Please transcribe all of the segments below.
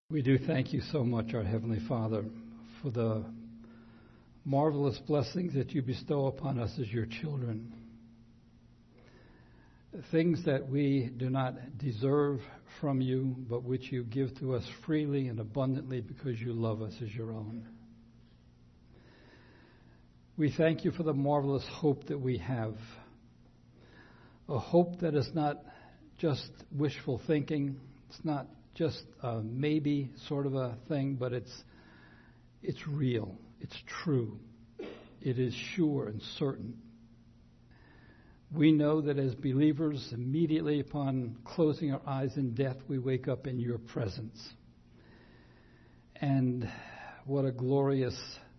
We do thank you so much, our Heavenly Father, for the marvelous blessings that you bestow upon us as your children. Things that we do not deserve from you, but which you give to us freely and abundantly because you love us as your own. We thank you for the marvelous hope that we have. A hope that is not just wishful thinking. It's not just a maybe sort of a thing, but it's real. It's true. It is sure and certain. We know that as believers, immediately upon closing our eyes in death, we wake up in your presence. And what a glorious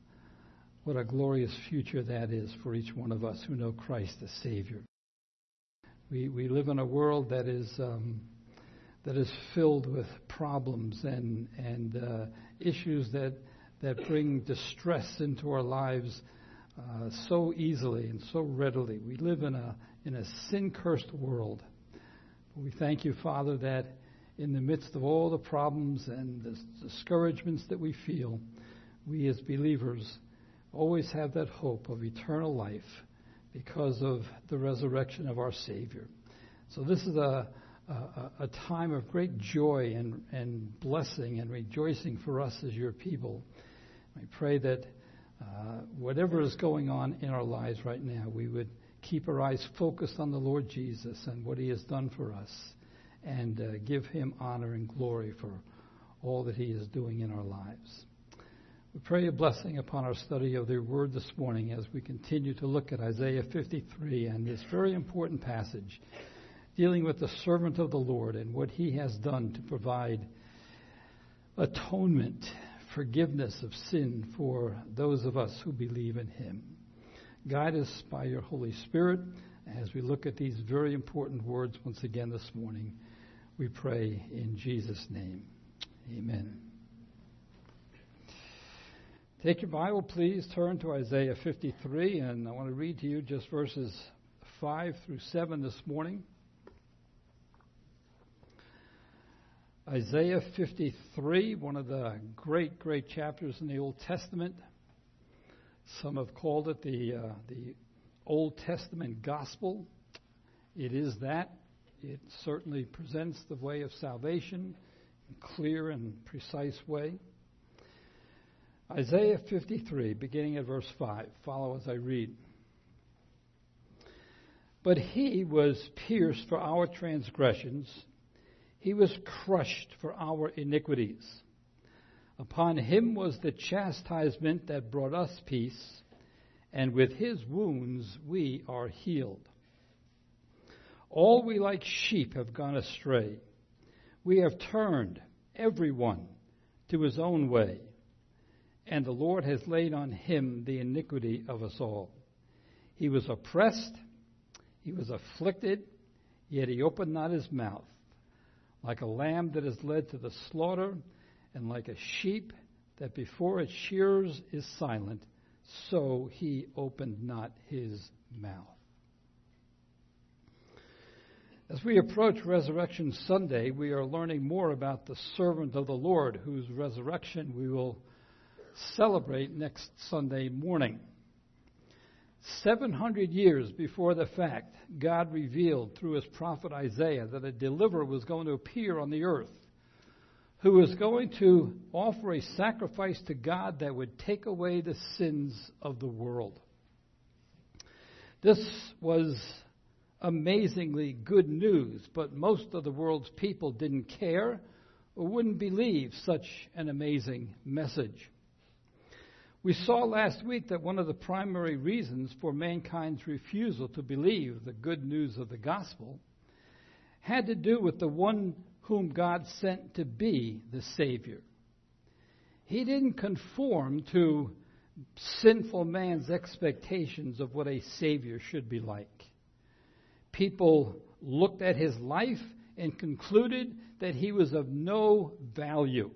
future that is for each one of us who know Christ as Savior. We live in a world that is filled with problems and issues that bring distress into our lives so easily and so readily. We live in a sin-cursed world. We thank you, Father, that in the midst of all the problems and the discouragements that we feel, we as believers always have that hope of eternal life because of the resurrection of our Savior. So this is a time of great joy and blessing and rejoicing for us as your people. I pray that whatever is going on in our lives right now, we would keep our eyes focused on the Lord Jesus and what he has done for us, and give him honor and glory for all that he is doing in our lives. We pray a blessing upon our study of their word this morning as we continue to look at Isaiah 53 and this very important passage dealing with the servant of the Lord and what he has done to provide atonement, forgiveness of sin for those of us who believe in him. Guide us by your Holy Spirit as we look at these very important words once again this morning. We pray in Jesus' name. Amen. Take your Bible, please. Turn to Isaiah 53, and I want to read to you just verses 5 through 7 this morning. Isaiah 53, one of the great chapters in the Old Testament. Some have called it the Old Testament Gospel. It is that. It certainly presents the way of salvation in a clear and precise way. Isaiah 53, beginning at verse 5. Follow as I read. But he was pierced for our transgressions. He was crushed for our iniquities. Upon him was the chastisement that brought us peace, and with his wounds we are healed. All we like sheep have gone astray. We have turned everyone to his own way, and the Lord has laid on him the iniquity of us all. He was oppressed, he was afflicted, yet he opened not his mouth. Like a lamb that is led to the slaughter, and like a sheep that before its shearers is silent, so he opened not his mouth. As we approach Resurrection Sunday, we are learning more about the servant of the Lord, whose resurrection we will celebrate next Sunday morning. 700 years before the fact, God revealed through his prophet Isaiah that a deliverer was going to appear on the earth, who was going to offer a sacrifice to God that would take away the sins of the world. This was amazingly good news, but most of the world's people didn't care or wouldn't believe such an amazing message. We saw last week that one of the primary reasons for mankind's refusal to believe the good news of the gospel had to do with the one whom God sent to be the Savior. He didn't conform to sinful man's expectations of what a Savior should be like. People looked at his life and concluded that he was of no value.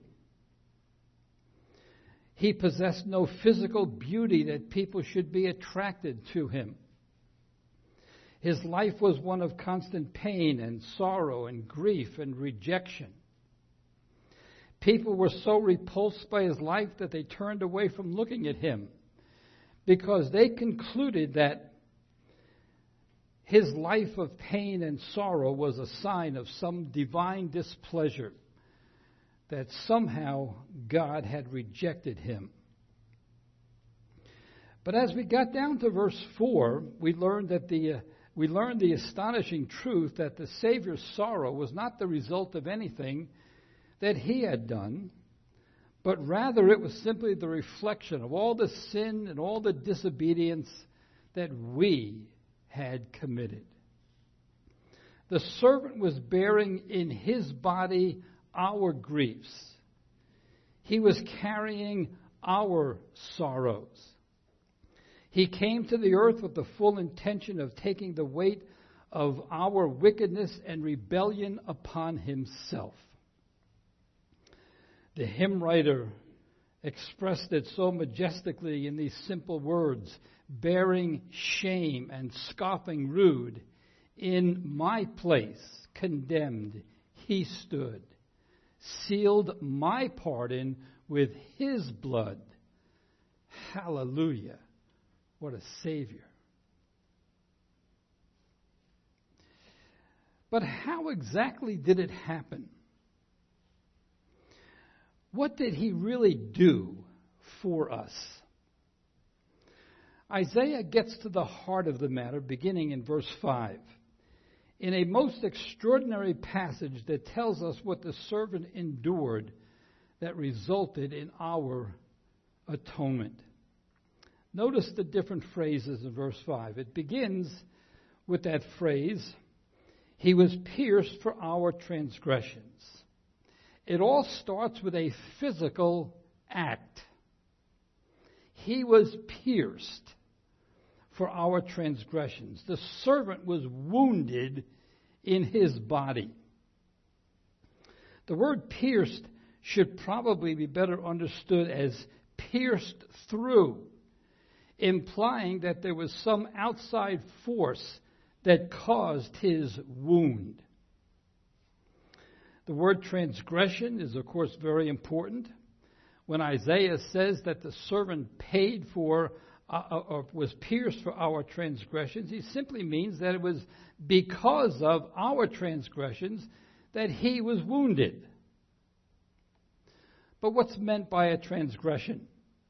He possessed no physical beauty that people should be attracted to him. His life was one of constant pain and sorrow and grief and rejection. People were so repulsed by his life that they turned away from looking at him because they concluded that his life of pain and sorrow was a sign of some divine displeasure, that somehow God had rejected him. But as we got down to verse 4, we learned the astonishing truth that the Savior's sorrow was not the result of anything that he had done, but rather it was simply the reflection of all the sin and all the disobedience that we had committed. The servant was bearing in his body our griefs. He was carrying our sorrows. He came to the earth with the full intention of taking the weight of our wickedness and rebellion upon himself. The hymn writer expressed it so majestically in these simple words: bearing shame and scoffing rude, in my place condemned he stood, sealed my pardon with his blood. Hallelujah. What a Savior. But how exactly did it happen? What did he really do for us? Isaiah gets to the heart of the matter beginning in verse 5. In a most extraordinary passage that tells us what the servant endured that resulted in our atonement. Notice the different phrases in verse 5. It begins with that phrase, he was pierced for our transgressions. It all starts with a physical act. He was pierced for our transgressions. The servant was wounded in his body. The word pierced should probably be better understood as pierced through, implying that there was some outside force that caused his wound. The word transgression is, of course, very important. When Isaiah says that the servant paid for or was pierced for our transgressions, he simply means that it was because of our transgressions that he was wounded. But what's meant by a transgression?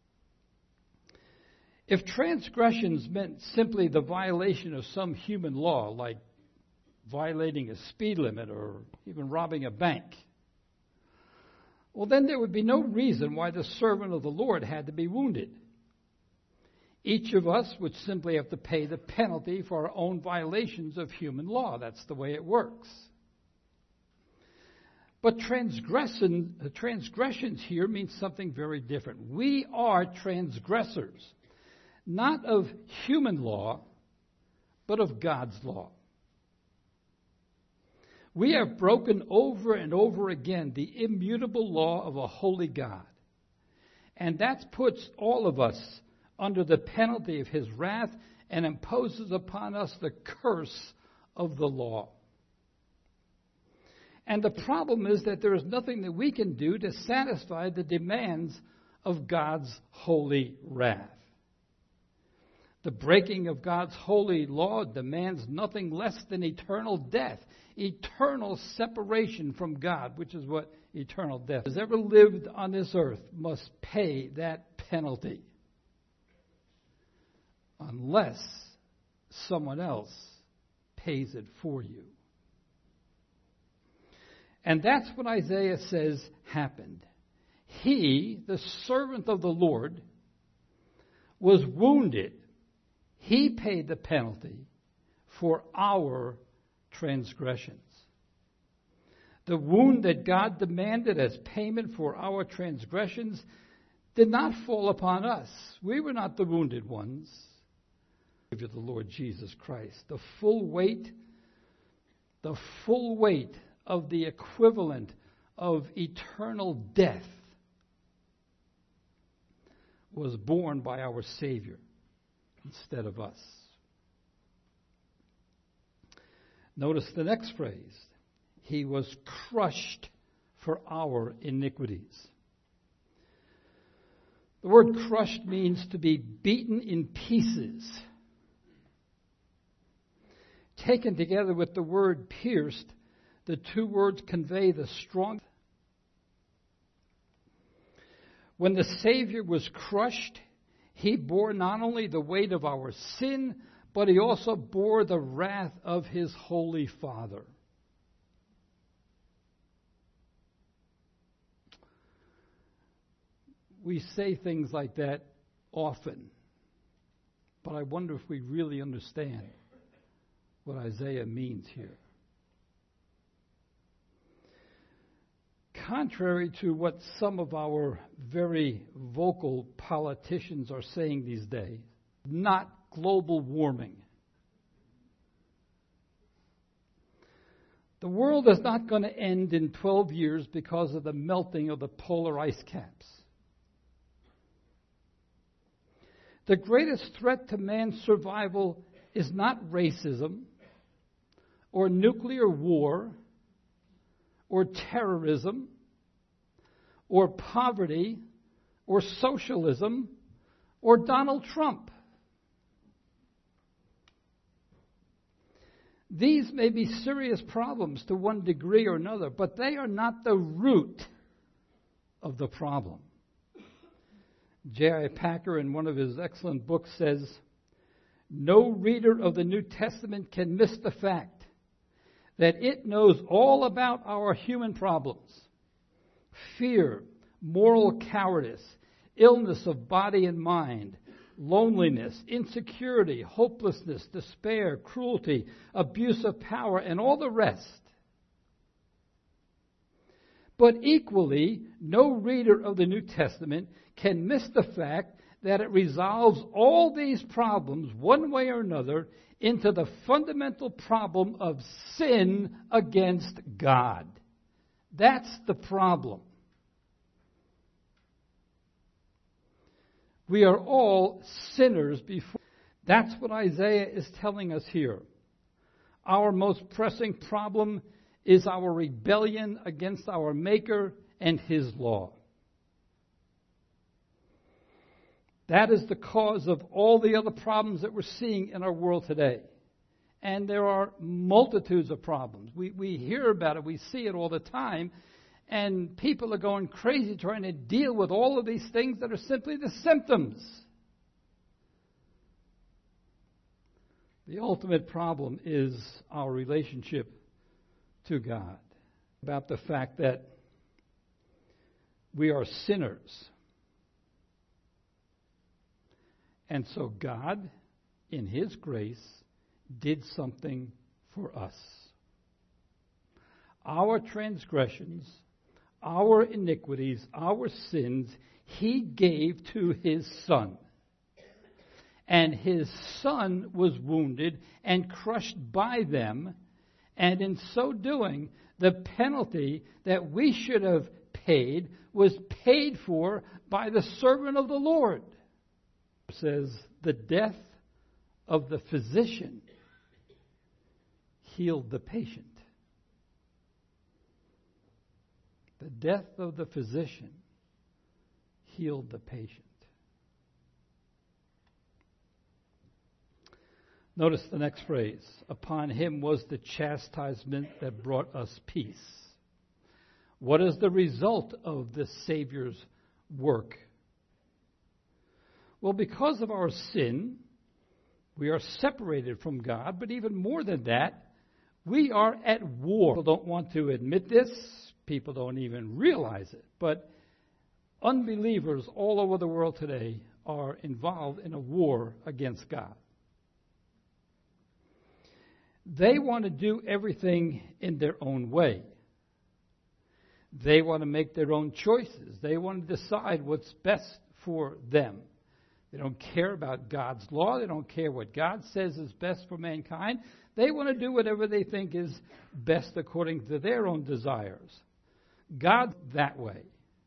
If transgressions meant simply the violation of some human law, like violating a speed limit or even robbing a bank, well, then there would be no reason why the servant of the Lord had to be wounded. Each of us would simply have to pay the penalty for our own violations of human law. That's the way it works. But transgressions here means something very different. We are transgressors, not of human law, but of God's law. We have broken over and over again the immutable law of a holy God. And that puts all of us under the penalty of his wrath and imposes upon us the curse of the law. And the problem is that there is nothing that we can do to satisfy the demands of God's holy wrath. The breaking of God's holy law demands nothing less than eternal death, eternal separation from God, which is what eternal death has ever lived on this earth, must pay that penalty. Unless someone else pays it for you. And that's what Isaiah says happened. He, the servant of the Lord, was wounded. He paid the penalty for our transgressions. The wound that God demanded as payment for our transgressions did not fall upon us. We were not the wounded ones. Of the Lord Jesus Christ. The full weight of the equivalent of eternal death was borne by our Savior instead of us. Notice the next phrase. He was crushed for our iniquities. The word crushed means to be beaten in pieces. Taken together with the word pierced, the two words convey the strong. When the Savior was crushed, he bore not only the weight of our sin, but he also bore the wrath of his holy Father. We say things like that often, but I wonder if we really understand what Isaiah means here. Contrary to what some of our very vocal politicians are saying these days, not global warming. The world is not going to end in 12 years because of the melting of the polar ice caps. The greatest threat to man's survival is not racism or nuclear war or terrorism or poverty or socialism or Donald Trump. These may be serious problems to one degree or another, but they are not the root of the problem. J.I. Packer, in one of his excellent books, says, "No reader of the New Testament can miss the fact that it knows all about our human problems: fear, moral cowardice, illness of body and mind, loneliness, insecurity, hopelessness, despair, cruelty, abuse of power, and all the rest. But equally, no reader of the New Testament can miss the fact that it resolves all these problems, one way or another, into the fundamental problem of sin against God." That's the problem. We are all sinners before. That's what Isaiah is telling us here. Our most pressing problem is our rebellion against our Maker and His law. That is the cause of all the other problems that we're seeing in our world today. And there are multitudes of problems. We hear about it, we see it all the time, and people are going crazy trying to deal with all of these things that are simply the symptoms. The ultimate problem is our relationship to God. About the fact that we are sinners. And so God, in His grace, did something for us. Our transgressions, our iniquities, our sins, He gave to His Son. And His Son was wounded and crushed by them, and in so doing, the penalty that we should have paid was paid for by the servant of the Lord. It says, the death of the physician healed the patient. The death of the physician healed the patient. Notice the next phrase. Upon Him was the chastisement that brought us peace. What is the result of the Savior's work? Well, because of our sin, we are separated from God, but even more than that, we are at war. People don't want to admit this. People don't even realize it. But unbelievers all over the world today are involved in a war against God. They want to do everything in their own way. They want to make their own choices. They want to decide what's best for them. They don't care about God's law. They don't care what God says is best for mankind. They want to do whatever they think is best according to their own desires. God, that way.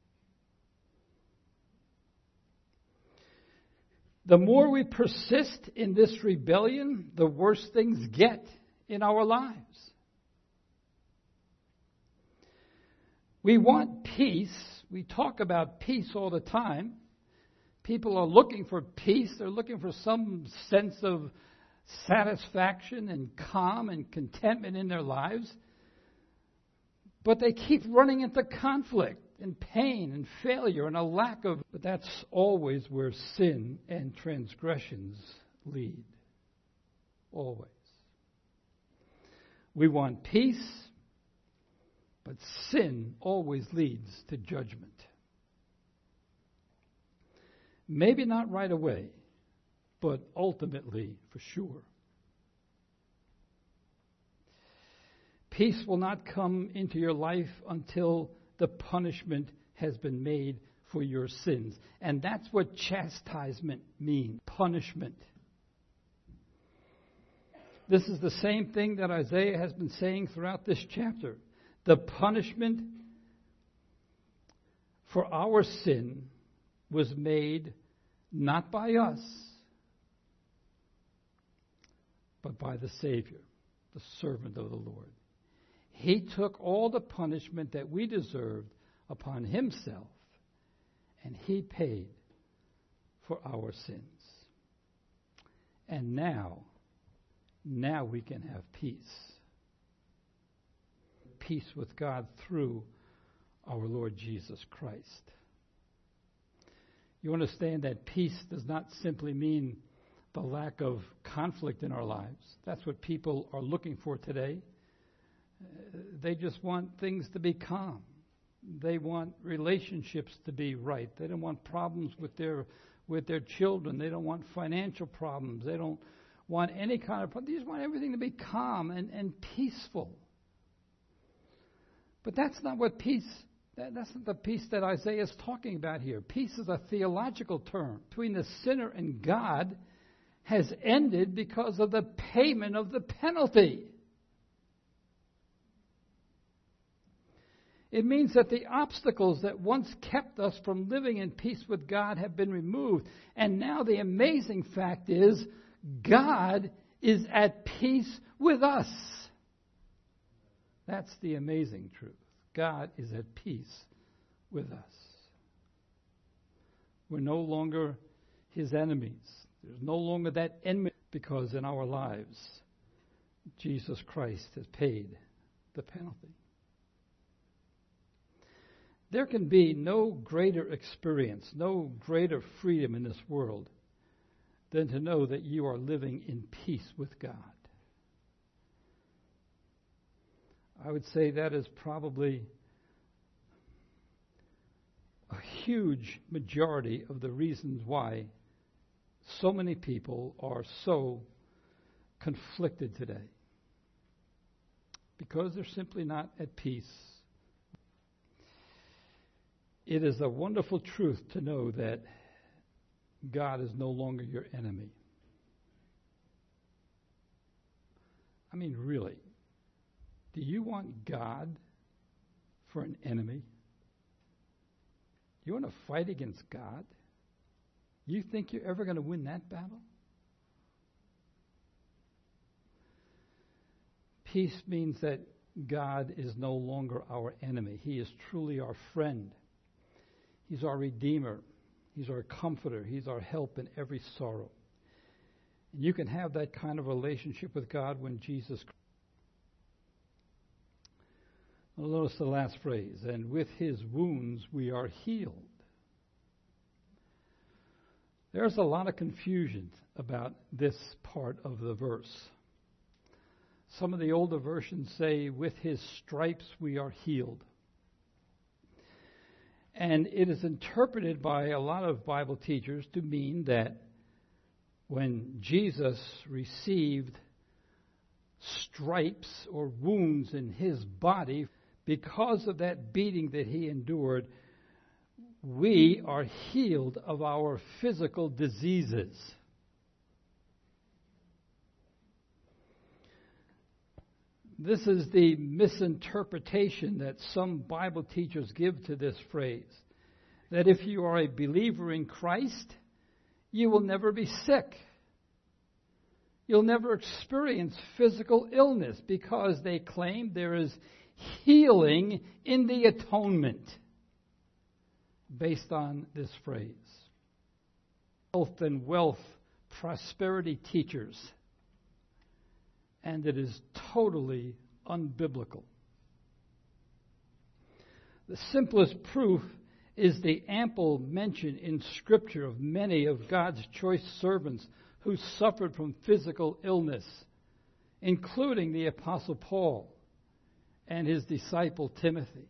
The more we persist in this rebellion, the worse things get in our lives. We want peace. We talk about peace all the time. People are looking for peace. They're looking for some sense of satisfaction and calm and contentment in their lives. But they keep running into conflict and pain and failure and a lack of... But that's always where sin and transgressions lead. Always. We want peace, but sin always leads to judgment. Maybe not right away, but ultimately for sure. Peace will not come into your life until the punishment has been made for your sins. And that's what chastisement means, punishment. This is the same thing that Isaiah has been saying throughout this chapter. The punishment for our sin was made not by us, but by the Savior, the servant of the Lord. He took all the punishment that we deserved upon himself, and he paid for our sins. And now we can have peace. Peace with God through our Lord Jesus Christ. You understand that peace does not simply mean the lack of conflict in our lives. That's what people are looking for today. They just want things to be calm. They want relationships to be right. They don't want problems with their children. They don't want financial problems. They don't want any kind of problem. They just want everything to be calm and peaceful. But that's not what peace, that's not the peace that Isaiah is talking about here. Peace is a theological term between the sinner and God, has ended because of the payment of the penalty. It means that the obstacles that once kept us from living in peace with God have been removed. And now the amazing fact is, God is at peace with us. That's the amazing truth. God is at peace with us. We're no longer his enemies. There's no longer that enmity, because in our lives, Jesus Christ has paid the penalty. There can be no greater experience, no greater freedom in this world than to know that you are living in peace with God. I would say that is probably a huge majority of the reasons why so many people are so conflicted today. Because they're simply not at peace. It is a wonderful truth to know that God is no longer your enemy. I mean, really, do you want God for an enemy? You want to fight against God? You think you're ever going to win that battle? Peace means that God is no longer our enemy. He is truly our friend. He's our Redeemer. He's our comforter. He's our help in every sorrow. And you can have that kind of relationship with God when Jesus... Well, notice the last phrase, and with his wounds we are healed. There's a lot of confusion about this part of the verse. Some of the older versions say, with his stripes we are healed. And it is interpreted by a lot of Bible teachers to mean that when Jesus received stripes or wounds in his body, because of that beating that he endured, we are healed of our physical diseases. This is the misinterpretation that some Bible teachers give to this phrase, that if you are a believer in Christ, you will never be sick. You'll never experience physical illness, because they claim there is healing in the atonement based on this phrase. Health and wealth, prosperity teachers. And it is totally unbiblical. The simplest proof is the ample mention in Scripture of many of God's choice servants who suffered from physical illness, including the Apostle Paul and his disciple Timothy.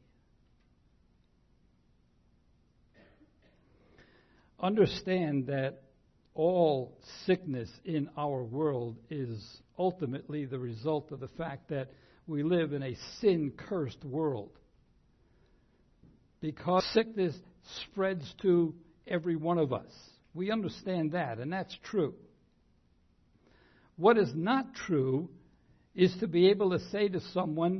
Understand that all sickness in our world is ultimately the result of the fact that we live in a sin-cursed world. Because sickness spreads to every one of us. We understand that, and that's true. What is not true is to be able to say to someone,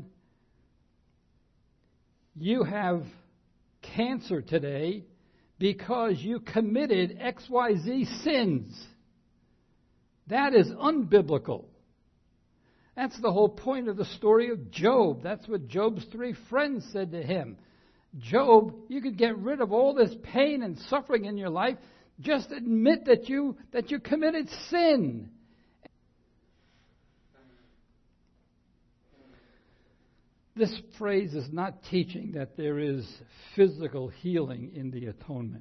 you have cancer today because you committed XYZ sins. That is unbiblical. That's the whole point of the story of Job. That's what Job's 3 friends said to him. Job, you could get rid of all this pain and suffering in your life. Just admit that you committed sin. This phrase is not teaching that there is physical healing in the atonement.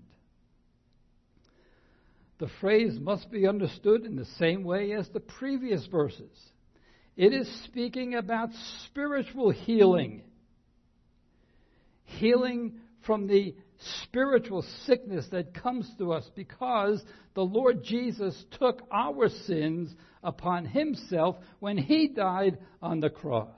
The phrase must be understood in the same way as the previous verses. It is speaking about spiritual healing. Healing from the spiritual sickness that comes to us because the Lord Jesus took our sins upon himself when he died on the cross.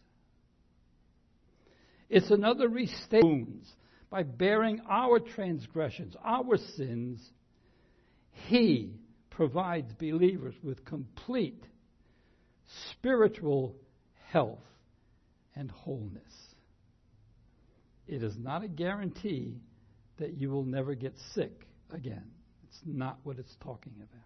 It's another restatement. By bearing our transgressions, our sins, he provides believers with complete spiritual health and wholeness. It is not a guarantee that you will never get sick again. It's not what it's talking about.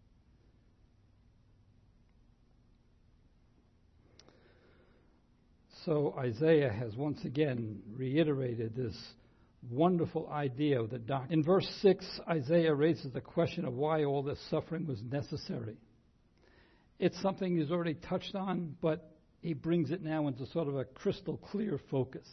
So Isaiah has once again reiterated this wonderful idea of the doctrine. In verse 6, Isaiah raises the question of why all this suffering was necessary. It's something he's already touched on, but he brings it now into sort of a crystal clear focus.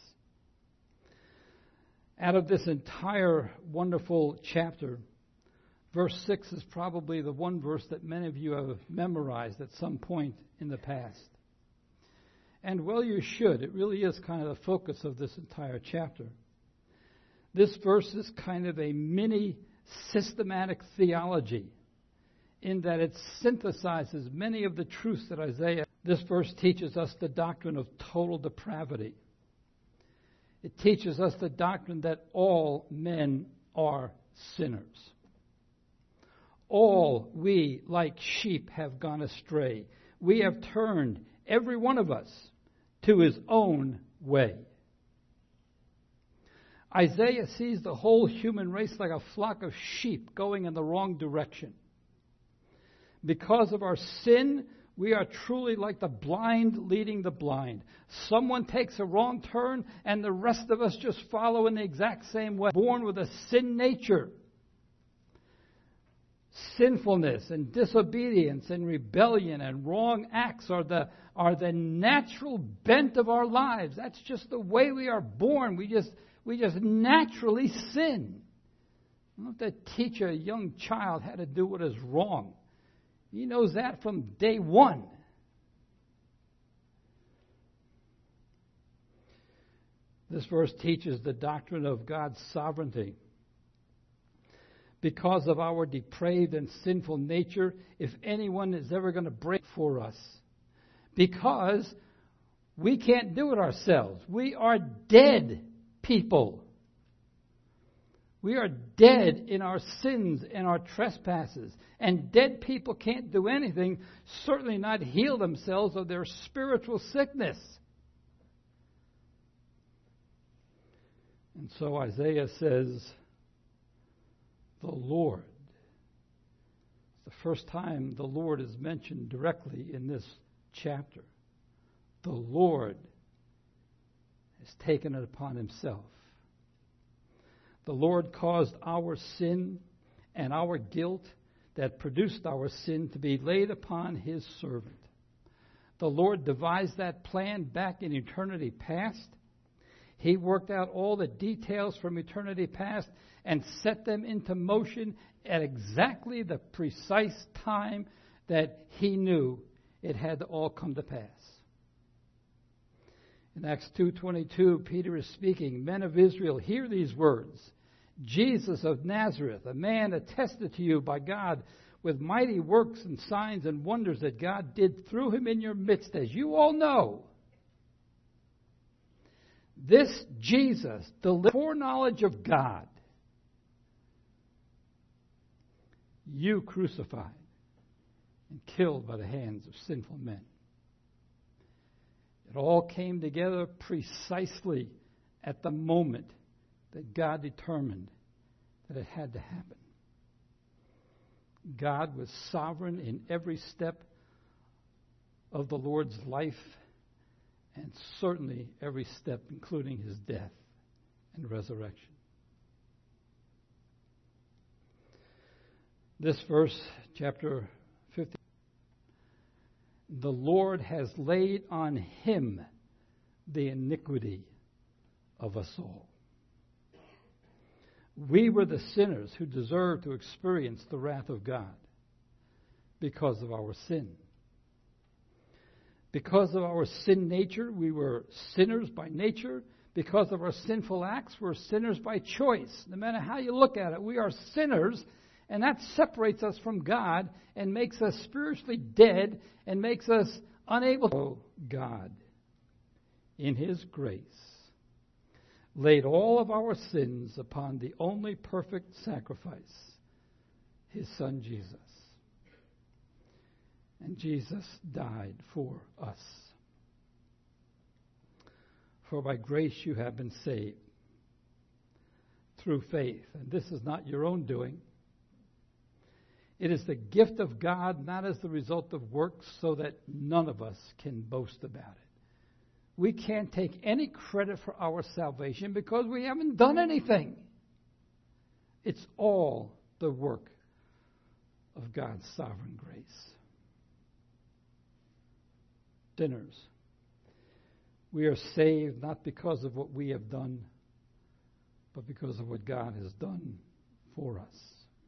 Out of this entire wonderful chapter, verse 6 is probably the one verse that many of you have memorized at some point in the past. And well, you should. It really is kind of the focus of this entire chapter. This verse is kind of a mini systematic theology in that it synthesizes many of the truths that Isaiah. This verse teaches us the doctrine of total depravity. It teaches us the doctrine that all men are sinners. All we, like sheep, have gone astray. We have turned, every one of us, to his own way. Isaiah sees the whole human race like a flock of sheep going in the wrong direction. Because of our sin, we are truly like the blind leading the blind. Someone takes a wrong turn and the rest of us just follow in the exact same way. Born with a sin nature. Sinfulness and disobedience and rebellion and wrong acts are the natural bent of our lives. That's just the way we are born. We just naturally sin. I don't have to teach a young child how to do what is wrong. He knows that from day one. This verse teaches the doctrine of God's sovereignty. Because of our depraved and sinful nature, if anyone is ever going to break for us, because we can't do it ourselves. We are dead people. We are dead in our sins and our trespasses. And dead people can't do anything, certainly not heal themselves of their spiritual sickness. And so Isaiah says, the Lord. It's the first time the Lord is mentioned directly in this chapter. The Lord has taken it upon himself. The Lord caused our sin and our guilt that produced our sin to be laid upon his servant. The Lord devised that plan back in eternity past. He worked out all the details from eternity past and set them into motion at exactly the precise time that he knew it had to all come to pass. In Acts 2:22, Peter is speaking, "Men of Israel, hear these words. Jesus of Nazareth, a man attested to you by God with mighty works and signs and wonders that God did through him in your midst, as you all know. This Jesus, the foreknowledge of God, you crucified and killed by the hands of sinful men." It all came together precisely at the moment that God determined that it had to happen. God was sovereign in every step of the Lord's life, and certainly every step, including his death and resurrection. This verse, chapter 50, the Lord has laid on him the iniquity of us all. We were the sinners who deserved to experience the wrath of God because of our sin. Because of our sin nature, we were sinners by nature. Because of our sinful acts, we're sinners by choice. No matter how you look at it, we are sinners, and that separates us from God and makes us spiritually dead and makes us unable to. God, in his grace, laid all of our sins upon the only perfect sacrifice, his Son Jesus. And Jesus died for us. For by grace you have been saved through faith. And this is not your own doing. It is the gift of God, not as the result of works, so that none of us can boast about it. We can't take any credit for our salvation because we haven't done anything. It's all the work of God's sovereign grace. Sinners, we are saved not because of what we have done, but because of what God has done for us.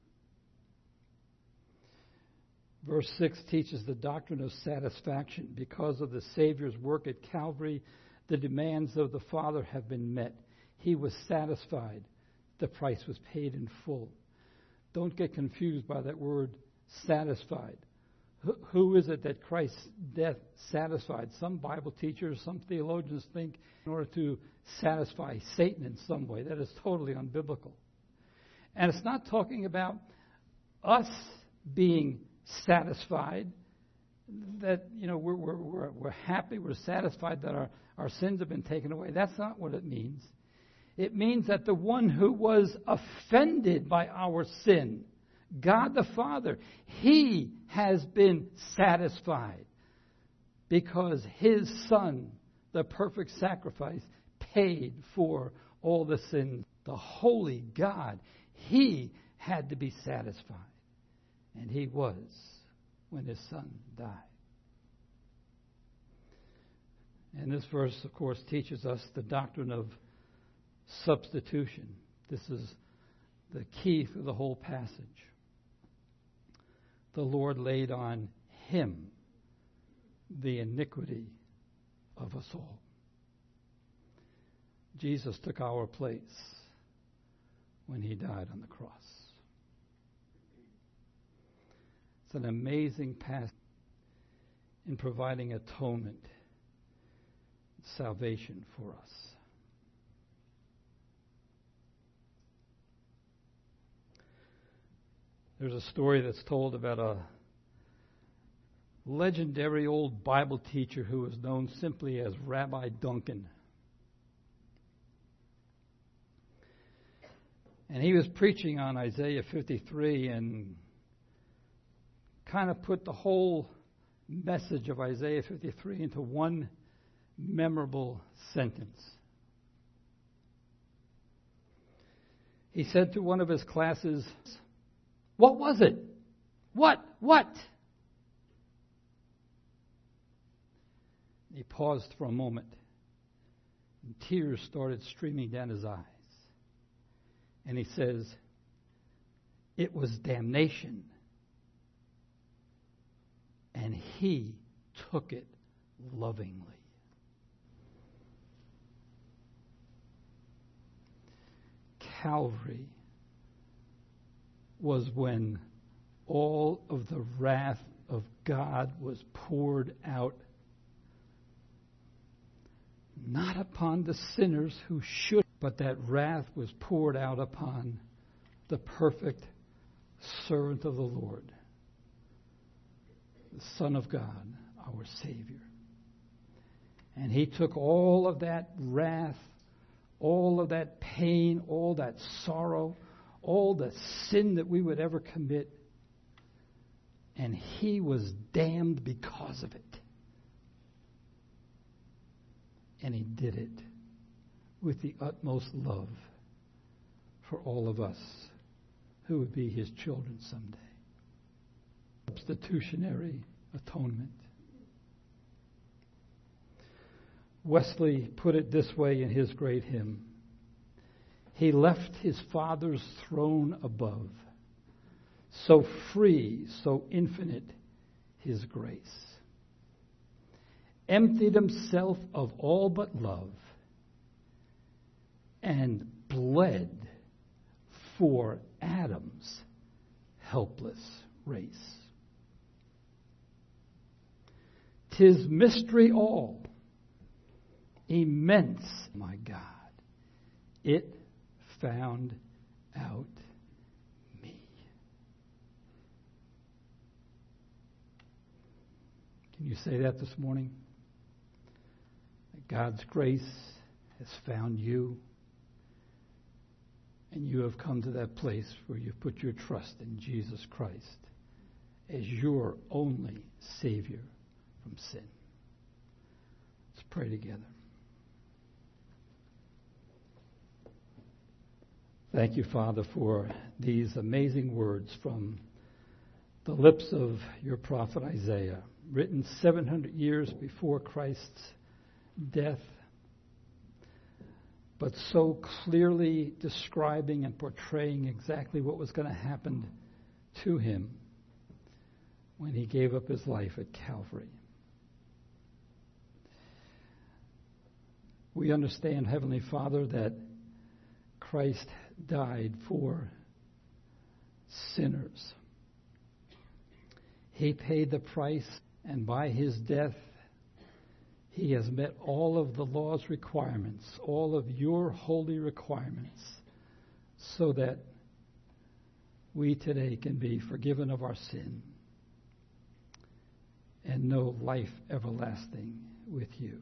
Verse 6 teaches the doctrine of satisfaction. Because of the Savior's work at Calvary, the demands of the Father have been met. He was satisfied. The price was paid in full. Don't get confused by that word, satisfied. Who is it that Christ's death satisfied? Some Bible teachers, some theologians think in order to satisfy Satan in some way. That is totally unbiblical. And it's not talking about us being satisfied, that we're happy, we're satisfied that our sins have been taken away. That's not what it means. It means that the one who was offended by our sin, God the Father, he has been satisfied because his Son, the perfect sacrifice, paid for all the sins. The holy God, he had to be satisfied. And he was when his Son died. And this verse, of course, teaches us the doctrine of substitution. This is the key through the whole passage. The Lord laid on him the iniquity of us all. Jesus took our place when he died on the cross. It's an amazing passage in providing atonement, salvation for us. There's a story that's told about a legendary old Bible teacher who was known simply as Rabbi Duncan. And he was preaching on Isaiah 53 and kind of put the whole message of Isaiah 53 into one memorable sentence. He said to one of his classes, "What was it? What? He paused for a moment, and tears started streaming down his eyes. And he says, "It was damnation." And he took it lovingly. Calvary was when all of the wrath of God was poured out, not upon the sinners who should, but that wrath was poured out upon the perfect servant of the Lord, the Son of God, our Savior. And he took all of that wrath, all of that pain, all that sorrow, all the sin that we would ever commit, and he was damned because of it. And he did it with the utmost love for all of us who would be his children someday. Substitutionary atonement. Wesley put it this way in his great hymn: he left his Father's throne above, so free, so infinite his grace. Emptied himself of all but love, and bled for Adam's helpless race. 'Tis mystery all, immense, my God, it found out me. Can you say that this morning? That God's grace has found you, and you have come to that place where you've put your trust in Jesus Christ as your only Savior from sin. Let's pray together. Thank you, Father, for these amazing words from the lips of your prophet Isaiah, written 700 years before Christ's death, but so clearly describing and portraying exactly what was going to happen to him when he gave up his life at Calvary. We understand, Heavenly Father, that Christ died for sinners. He paid the price, and by his death, he has met all of the law's requirements, all of your holy requirements, so that we today can be forgiven of our sin and know life everlasting with you.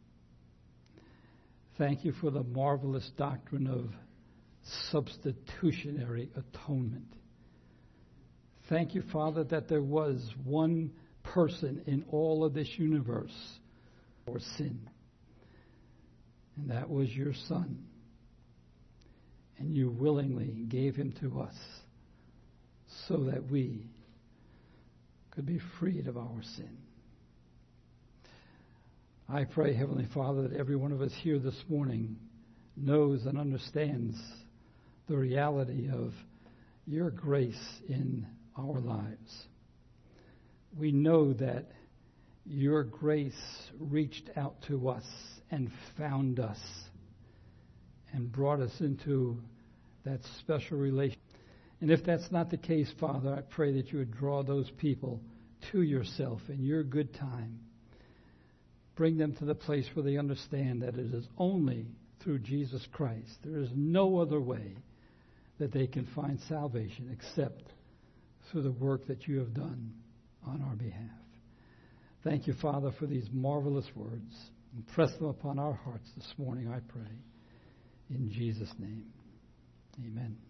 Thank you for the marvelous doctrine of substitutionary atonement. Thank you, Father, that there was one person in all of this universe for sin, and that was your Son. And you willingly gave him to us so that we could be freed of our sin. I pray, Heavenly Father, that every one of us here this morning knows and understands the reality of your grace in our lives. We know that your grace reached out to us and found us and brought us into that special relationship. And if that's not the case, Father, I pray that you would draw those people to yourself in your good time. Bring them to the place where they understand that it is only through Jesus Christ. There is no other way that they can find salvation except through the work that you have done on our behalf. Thank you, Father, for these marvelous words. Impress them upon our hearts this morning, I pray. In Jesus' name, amen.